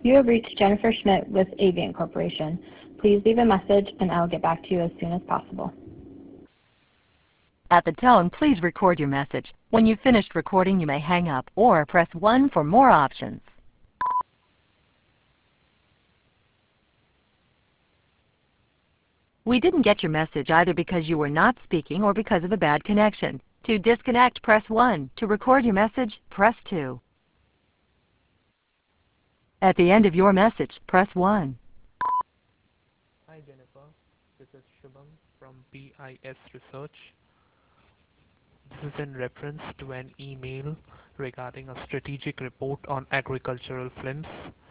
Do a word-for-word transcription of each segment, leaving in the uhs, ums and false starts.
You have reached Jennifer Schmidt with Avient Corporation. Please leave a message and I will get back to you as soon as possible. At the tone, please record your message. When you've finished recording, you may hang up or press one for more options. We didn't get your message either because you were not speaking or because of a bad connection. To disconnect, press one. To record your message, press two. At the end of your message, press one. Hi Jennifer, this is Shubham from B I S Research. This is in reference to an email regarding a strategic report on agricultural films.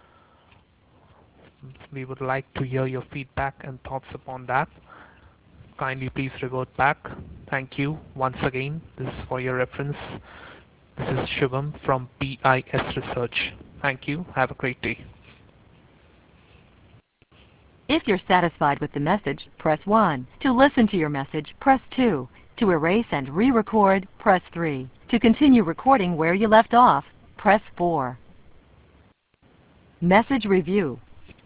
We would like to hear your feedback and thoughts upon that. Kindly please revert back. Thank you. Once again, this is for your reference. This is Shubham from B I S Research. Thank you. Have a great day. If you're satisfied with the message, press one. To listen to your message, press two. To erase and re-record, press three. To continue recording where you left off, press four. Message review.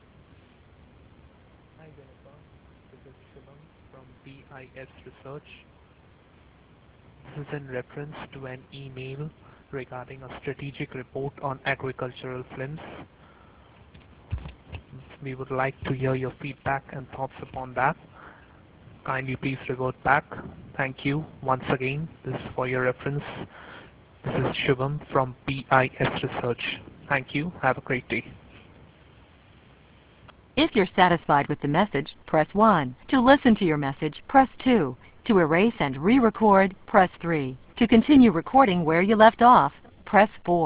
Hi Jennifer, this is Shubham from B I S Research. This is in reference to an email regarding a strategic report on agricultural films. We would like to hear your feedback and thoughts upon that. Kindly please revert back. Thank you. Once again, this is for your reference. This is Shubham from B I S Research. Thank you. Have a great day. If you're satisfied with the message, press one. To listen to your message, press two. To erase and re-record, press three. To continue recording where you left off, press four.